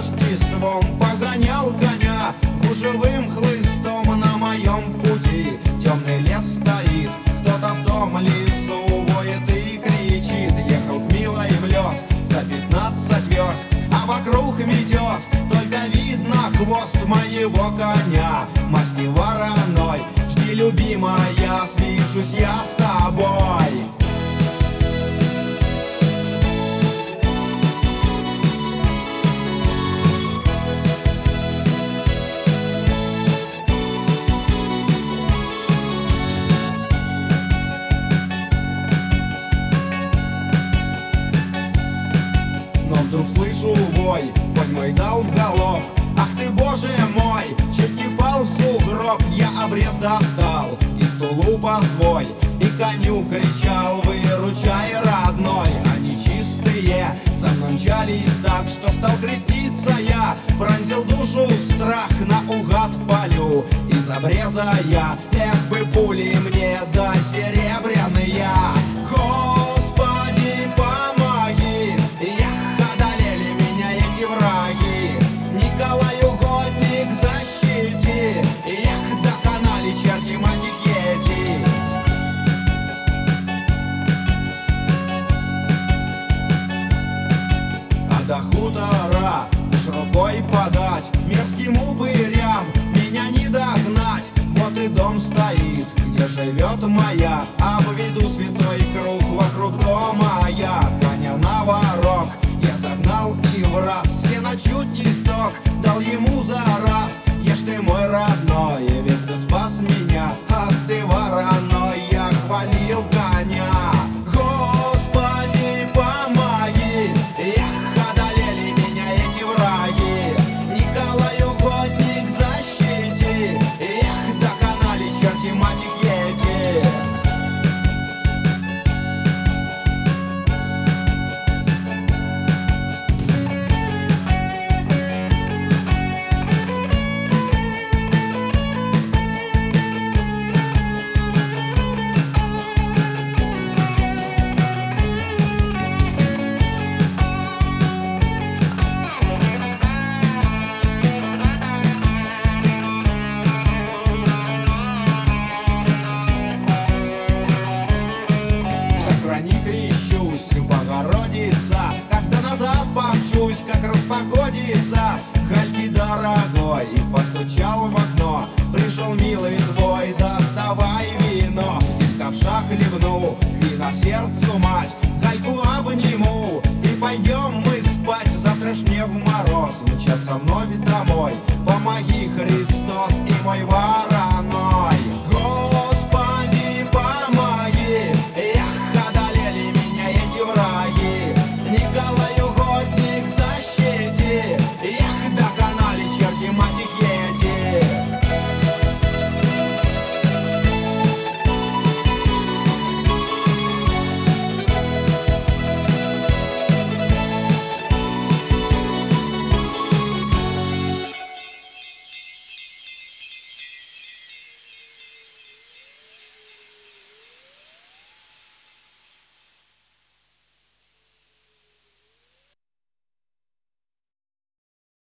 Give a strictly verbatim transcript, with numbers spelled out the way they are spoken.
Рождеством погонял коня гужевым хлыстом на моем пути. Темный лес стоит, кто-то в том лесу воет и кричит. Ехал к милой в лед за пятнадцать верст, а вокруг метет, только видно хвост моего коня. Масти вороной, жди, любимая, свяжусь я с тобой. Но вдруг слышу вой, конь мой дал в галоп. Ах ты, боже мой, чуть не пал в сугроб. Я обрез достал из тулупа свой и коню кричал: выручай, родной. Они чистые со мной мчались так, что стал креститься я. Пронзил душу страх, наугад палю из обреза я. Эх бы пули мне да серебряные. Господи, помоги, эх, одолели меня эти враги. Николай угодник, защити, эх, доконали черти мать их ети. А до хутора ж рукой подать мерзким упырям меня не догнать. Вот и дом стоит, где живет моя, обведу святой круг вокруг дома я. Коня на ворог я загнал и враз сено чуть не сток дал ему за раз. Ешь ты, мой родной, ведь ты спас меня, а ты вороной. Я хвалил коня. Господи, помоги, эх, одолели меня эти враги. Николай угодник, защити, эх, доконали черти мать их ети. Сохрани, крещусь, Богородица, когда назад помчусь, как распогодится. Хальки, дорогой, постучал в окно, пришел милый твой, доставай вино. Из ковша хлебну, вина сердцу мать, Хальку обниму и пойдем мы спать. Завтра ж мне в мороз мчаться вновь домой. Помоги, Христос.